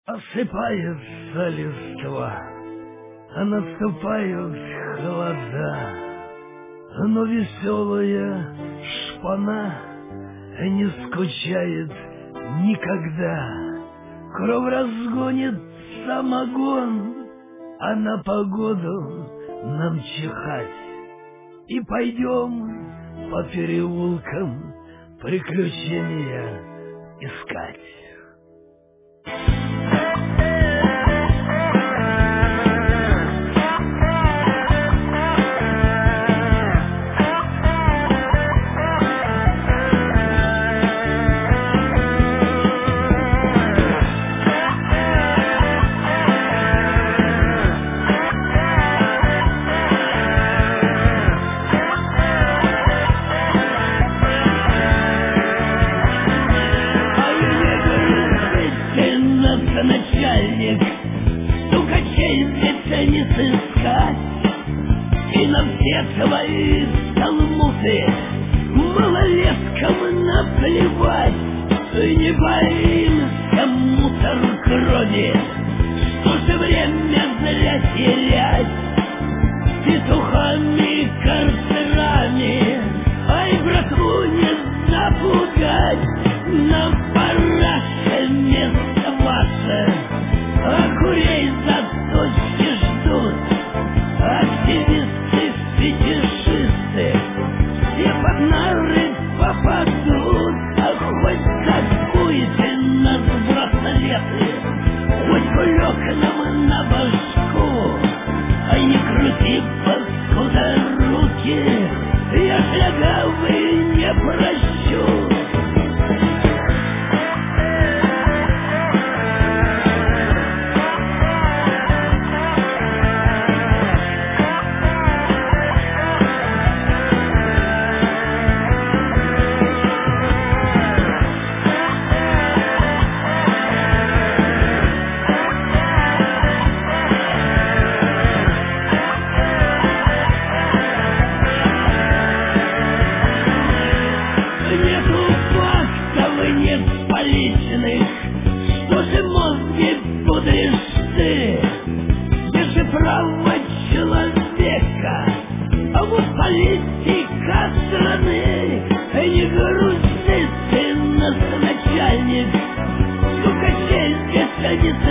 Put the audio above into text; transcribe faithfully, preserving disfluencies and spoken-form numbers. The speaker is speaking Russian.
Осыпается листва, а наступают холода, но веселая шпана не скучает никогда. Кровь разгонит самогон, а на погоду нам чихать. И пойдем по переулкам приключения искать. Начальник, стукачей здесь не сыскать, и на все твои талмуды малолеткам наплевать. И не боимся мусор крови, что же время зря терять петухами, карцерами. Ай, братву не запугать, нам пора место ваше, а курей зато ждут активисты, фетишисты, все под нары попадут. А хоть какуйте нас браслеты, хоть кулек нам на башку, а не крути паскуда руки, я слягавый не прощу. Что же мозги пудришь ты? Где же право человека, а вот политика страны? Не грусти ты, нас начальник, сколько честь, если не